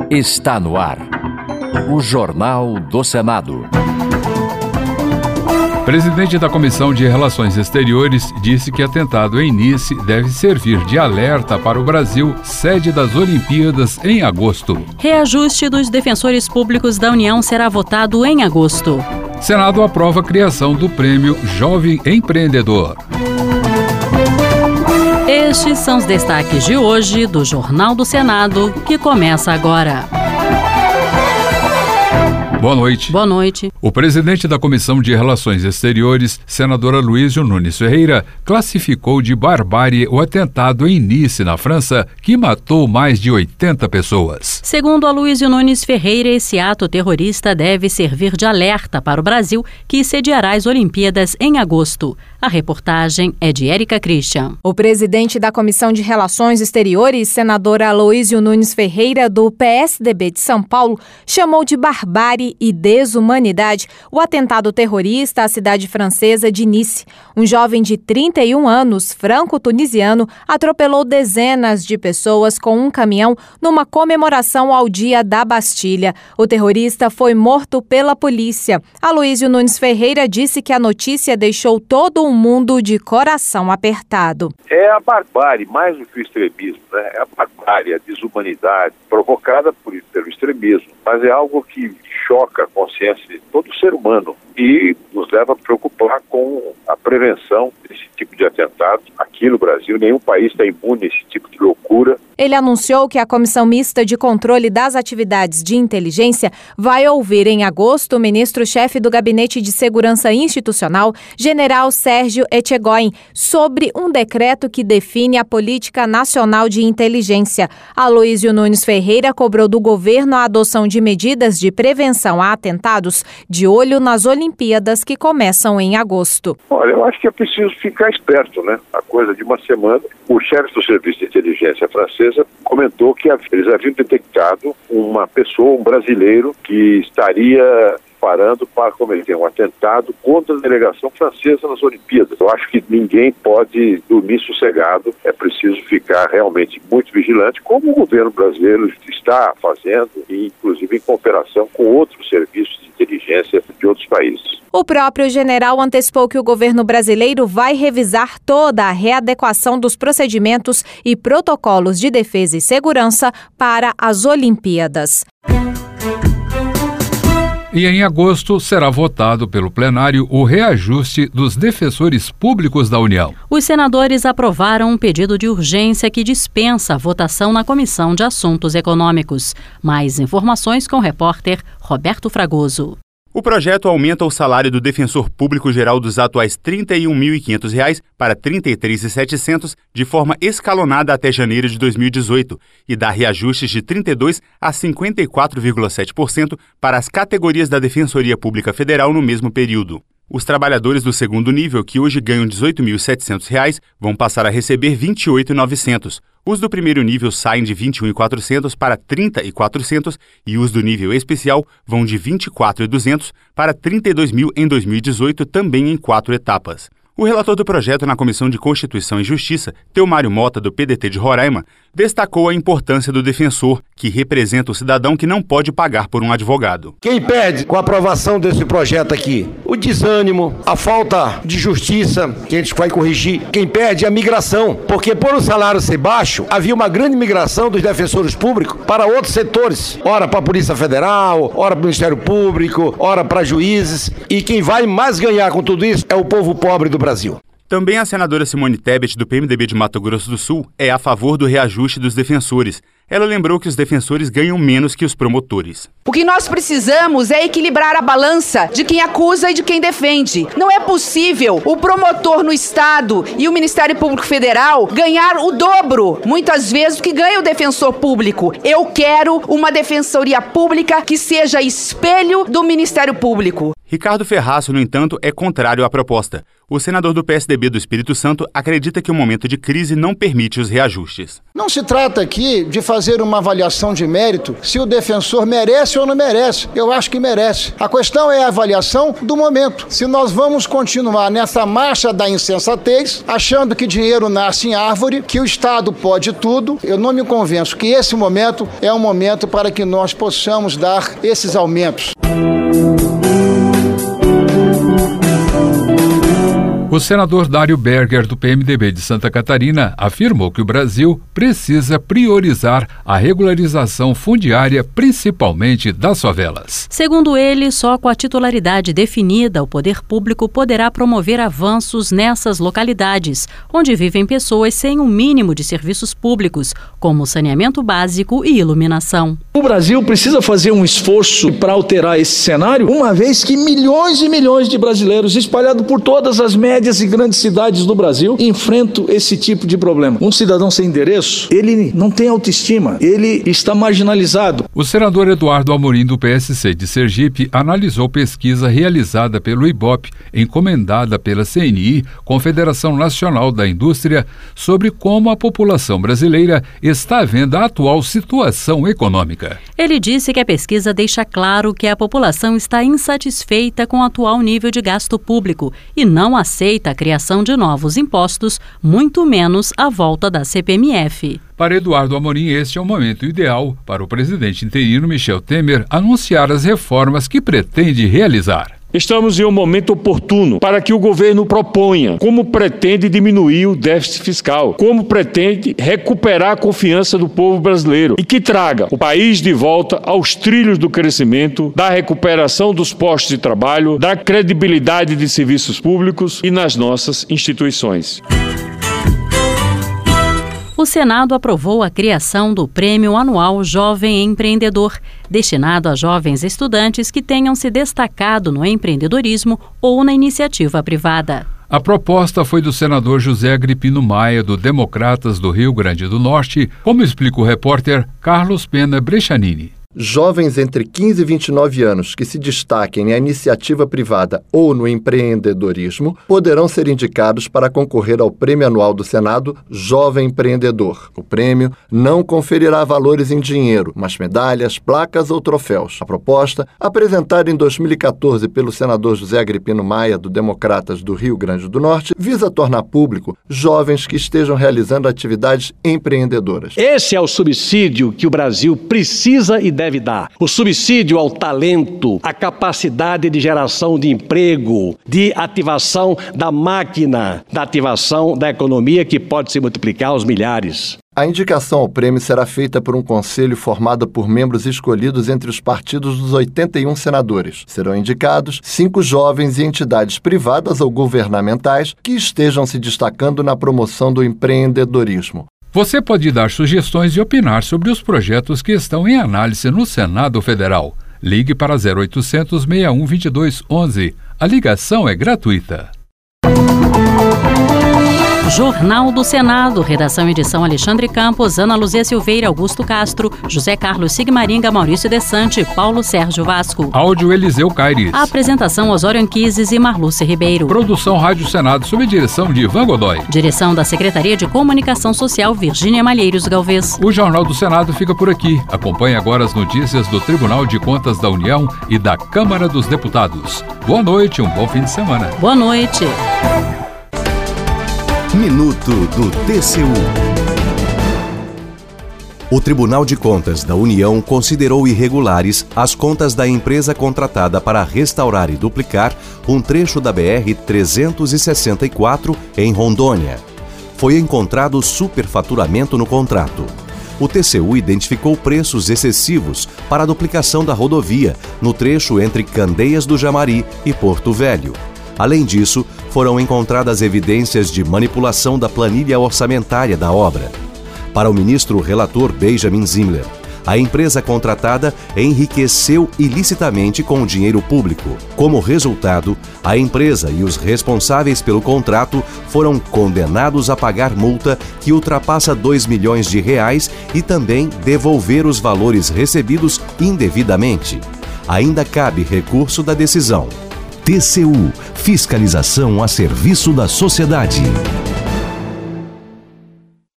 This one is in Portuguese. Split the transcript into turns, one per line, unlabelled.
Está no ar. O Jornal do Senado.
Presidente da Comissão de Relações Exteriores disse que atentado em Nice deve servir de alerta para o Brasil, sede das Olimpíadas em agosto.
Reajuste dos defensores públicos da União será votado em agosto.
Senado aprova a criação do Prêmio Jovem Empreendedor.
Estes são os destaques de hoje do Jornal do Senado, que começa agora.
Boa noite.
Boa noite.
O presidente da Comissão de Relações Exteriores, senador Aloysio Nunes Ferreira, classificou de barbárie o atentado em Nice, na França, que matou mais de 80 pessoas.
Segundo Aloysio Nunes Ferreira, esse ato terrorista deve servir de alerta para o Brasil, que sediará as Olimpíadas em agosto. A reportagem é de Érica Christian.
O presidente da Comissão de Relações Exteriores, senador Aloysio Nunes Ferreira, do PSDB de São Paulo, chamou de barbárie e desumanidade o atentado terrorista à cidade francesa de Nice. Um jovem de 31 anos, franco-tunisiano, atropelou dezenas de pessoas com um caminhão numa comemoração ao Dia da Bastilha. O terrorista foi morto pela polícia. Aloysio Nunes Ferreira disse que a notícia deixou todo o mundo de coração apertado.
É a barbárie, mais do que o extremismo, né? É a barbárie, a desumanidade provocada pelo extremismo, mas é algo que choca a consciência de todo ser humano e nos leva a preocupar com a prevenção desse tipo de atentado. Aqui no Brasil, nenhum país está imune a esse tipo de loucura.
Ele anunciou que a Comissão Mista de Controle das Atividades de Inteligência vai ouvir em agosto o ministro-chefe do Gabinete de Segurança Institucional, general Sérgio Etchegoyen, sobre um decreto que define a Política Nacional de Inteligência. Aloysio Nunes Ferreira cobrou do governo a adoção de medidas de prevenção a atentados, de olho nas Olimpíadas que começam em agosto.
Olha, eu acho que é preciso ficar esperto, né? A coisa de uma semana, o chefe do Serviço de Inteligência francesa comentou que eles haviam detectado uma pessoa, um brasileiro, que estaria parando para cometer um atentado contra a delegação francesa nas Olimpíadas. Eu acho que ninguém pode dormir sossegado, é preciso ficar realmente muito vigilante, como o governo brasileiro está fazendo, e inclusive em cooperação com outros serviços de inteligência de outros países.
O próprio general antecipou que o governo brasileiro vai revisar toda a readequação dos procedimentos e protocolos de defesa e segurança para as Olimpíadas.
E em agosto será votado pelo plenário o reajuste dos defensores públicos da União.
Os senadores aprovaram um pedido de urgência que dispensa a votação na Comissão de Assuntos Econômicos. Mais informações com o repórter Roberto Fragoso.
O projeto aumenta o salário do defensor público geral dos atuais R$ 31.500 para R$ 33.700 de forma escalonada até janeiro de 2018 e dá reajustes de 32% a 54,7% para as categorias da Defensoria Pública Federal no mesmo período. Os trabalhadores do segundo nível, que hoje ganham R$ 18.700, vão passar a receber R$ 28.900. Os do primeiro nível saem de R$ 21.400 para R$ 30.400 e os do nível especial vão de R$ 24.200 para R$ 32.000 em 2018, também em 4 etapas. O relator do projeto na Comissão de Constituição e Justiça, Teomário Mota, do PDT de Roraima, destacou a importância do defensor, que representa o cidadão que não pode pagar por um advogado.
Quem perde com a aprovação desse projeto aqui? O desânimo, a falta de justiça, que a gente vai corrigir. Quem perde é a migração, porque por o salário ser baixo, havia uma grande migração dos defensores públicos para outros setores. Ora para a Polícia Federal, ora para o Ministério Público, ora para juízes. E quem vai mais ganhar com tudo isso é o povo pobre do Brasil.
Também a senadora Simone Tebet, do PMDB de Mato Grosso do Sul, é a favor do reajuste dos defensores. Ela lembrou que os defensores ganham menos que os promotores.
O que nós precisamos é equilibrar a balança de quem acusa e de quem defende. Não é possível o promotor no Estado e o Ministério Público Federal ganhar o dobro, muitas vezes, do que ganha o defensor público. Eu quero uma defensoria pública que seja espelho do Ministério Público.
Ricardo Ferraço, no entanto, é contrário à proposta. O senador do PSDB do Espírito Santo acredita que o momento de crise não permite os reajustes.
Não se trata aqui de fazer uma avaliação de mérito se o defensor merece ou não merece. Eu acho que merece. A questão é a avaliação do momento. Se nós vamos continuar nessa marcha da insensatez, achando que dinheiro nasce em árvore, que o Estado pode tudo, eu não me convenço que esse momento é um momento para que nós possamos dar esses aumentos.
O senador Dário Berger, do PMDB de Santa Catarina, afirmou que o Brasil precisa priorizar a regularização fundiária, principalmente das favelas.
Segundo ele, só com a titularidade definida, o poder público poderá promover avanços nessas localidades, onde vivem pessoas sem um mínimo de serviços públicos, como saneamento básico e iluminação.
O Brasil precisa fazer um esforço para alterar esse cenário, uma vez que milhões e milhões de brasileiros espalhados por todas as médias e grandes cidades do Brasil enfrentam esse tipo de problema. Um cidadão sem endereço, ele não tem autoestima, ele está marginalizado.
O senador Eduardo Amorim, do PSC de Sergipe, analisou pesquisa realizada pelo IBOP, encomendada pela CNI, Confederação Nacional da Indústria, sobre como a população brasileira está vendo a atual situação econômica.
Ele disse que a pesquisa deixa claro que a população está insatisfeita com o atual nível de gasto público e não aceita a criação de novos impostos, muito menos a volta da CPMF.
Para Eduardo Amorim, este é o momento ideal para o presidente interino Michel Temer anunciar as reformas que pretende realizar.
Estamos em um momento oportuno para que o governo proponha como pretende diminuir o déficit fiscal, como pretende recuperar a confiança do povo brasileiro e que traga o país de volta aos trilhos do crescimento, da recuperação dos postos de trabalho, da credibilidade de serviços públicos e nas nossas instituições.
O Senado aprovou a criação do Prêmio Anual Jovem Empreendedor, destinado a jovens estudantes que tenham se destacado no empreendedorismo ou na iniciativa privada.
A proposta foi do senador José Agripino Maia, do Democratas do Rio Grande do Norte, como explica o repórter Carlos Pena Brechanini.
Jovens entre 15 e 29 anos que se destaquem na iniciativa privada ou no empreendedorismo poderão ser indicados para concorrer ao Prêmio Anual do Senado Jovem Empreendedor. O prêmio não conferirá valores em dinheiro, mas medalhas, placas ou troféus. A proposta, apresentada em 2014 pelo senador José Agripino Maia, do Democratas do Rio Grande do Norte, visa tornar público jovens que estejam realizando atividades empreendedoras.
Esse é o subsídio que o Brasil precisa e deve dar. O subsídio ao talento, a capacidade de geração de emprego, de ativação da máquina, da ativação da economia que pode se multiplicar aos milhares.
A indicação ao prêmio será feita por um conselho formado por membros escolhidos entre os partidos dos 81 senadores. Serão indicados 5 jovens e entidades privadas ou governamentais que estejam se destacando na promoção do empreendedorismo.
Você pode dar sugestões e opinar sobre os projetos que estão em análise no Senado Federal. Ligue para 0800 61 22 11. A ligação é gratuita.
Jornal do Senado, redação e edição Alexandre Campos, Ana Luzia Silveira, Augusto Castro, José Carlos Sigmaringa, Maurício Desante, Paulo Sérgio Vasco.
Áudio Eliseu Caires.
A apresentação Osório Anquises e Marluce Ribeiro.
Produção Rádio Senado, sob direção de Ivan Godoy.
Direção da Secretaria de Comunicação Social, Virgínia Malheiros Galvez.
O Jornal do Senado fica por aqui. Acompanhe agora as notícias do Tribunal de Contas da União e da Câmara dos Deputados. Boa noite, um bom fim de semana.
Boa noite.
Minuto do TCU. O Tribunal de Contas da União considerou irregulares as contas da empresa contratada para restaurar e duplicar um trecho da BR-364 em Rondônia. Foi encontrado superfaturamento no contrato. O TCU identificou preços excessivos para a duplicação da rodovia no trecho entre Candeias do Jamari e Porto Velho. Além disso, foram encontradas evidências de manipulação da planilha orçamentária da obra. Para o ministro relator Benjamin Zimler, a empresa contratada enriqueceu ilicitamente com o dinheiro público. Como resultado, a empresa e os responsáveis pelo contrato foram condenados a pagar multa que ultrapassa R$2 milhões e também devolver os valores recebidos indevidamente. Ainda cabe recurso da decisão. TCU, fiscalização a serviço da sociedade.